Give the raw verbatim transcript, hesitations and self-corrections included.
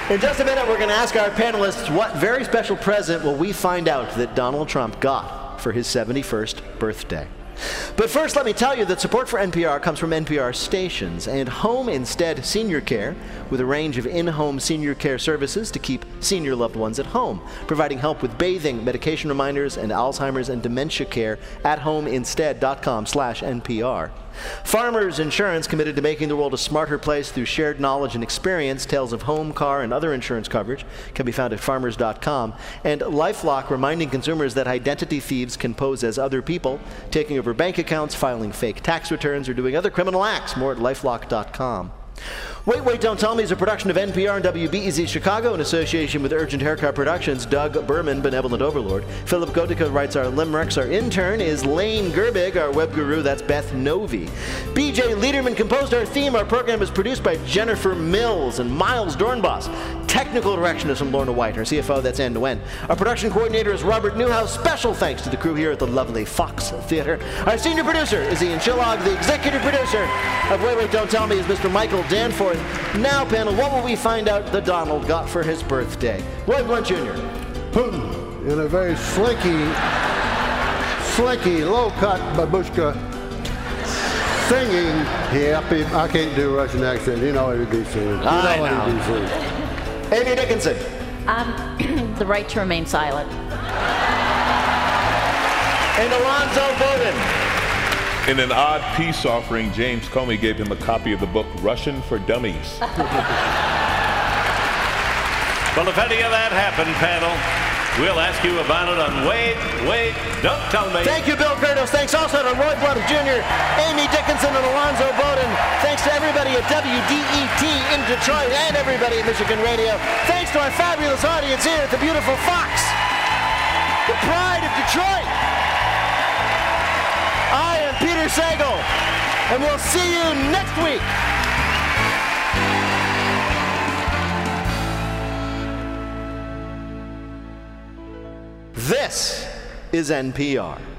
In just a minute, we're going to ask our panelists what very special present will we find out that Donald Trump got for his seventy-first birthday. But first, let me tell you that support for N P R comes from N P R stations and Home Instead Senior Care, with a range of in-home senior care services to keep senior loved ones at home, providing help with bathing, medication reminders, and Alzheimer's and dementia care at homeinstead dot com slash N P R. Farmers Insurance, committed to making the world a smarter place through shared knowledge and experience. Tales of home, car, and other insurance coverage can be found at farmers dot com. And LifeLock, reminding consumers that identity thieves can pose as other people, taking over bank accounts, filing fake tax returns, or doing other criminal acts. More at lifelock dot com. Wait, Wait, Don't Tell Me is a production of N P R and W B E Z Chicago in association with Urgent Haircut Productions. Doug Berman, Benevolent Overlord. Philip Gotica writes our limericks. Our intern is Lane Gerbig. Our web guru, that's Beth Novi. B J Liederman composed our theme. Our program is produced by Jennifer Mills and Miles Dornbos. Technical direction is from Lorna White. Our C F O, that's Ann Nguyen. Our production coordinator is Robert Newhouse. Special thanks to the crew here at the lovely Fox Theater. Our senior producer is Ian Chillog. The executive producer of Wait, Wait, Don't Tell Me is Mister Michael Danforth. Now, panel, what will we find out that Donald got for his birthday? Roy Blunt Junior Putin, in a very slinky, slinky, low-cut babushka, singing. Happy, I can't do a Russian accent. You know what he'd be singing. You know I what know. he'd be singing. Amy Dickinson. Um, the right to remain silent. And Alonzo Bowden. In an odd peace offering, James Comey gave him a copy of the book Russian for Dummies. Well, if any of that happened, panel, we'll ask you about it on Wait, Wait, Don't Tell Me. Thank you, Bill Gerdos. Thanks also to Roy Blunt Junior, Amy Dickinson, and Alonzo Bowden. Thanks to everybody at W D E T in Detroit and everybody at Michigan Radio. Thanks to our fabulous audience here at the beautiful Fox, the pride of Detroit. I am Peter Sagal, and we'll see you next week. This is N P R.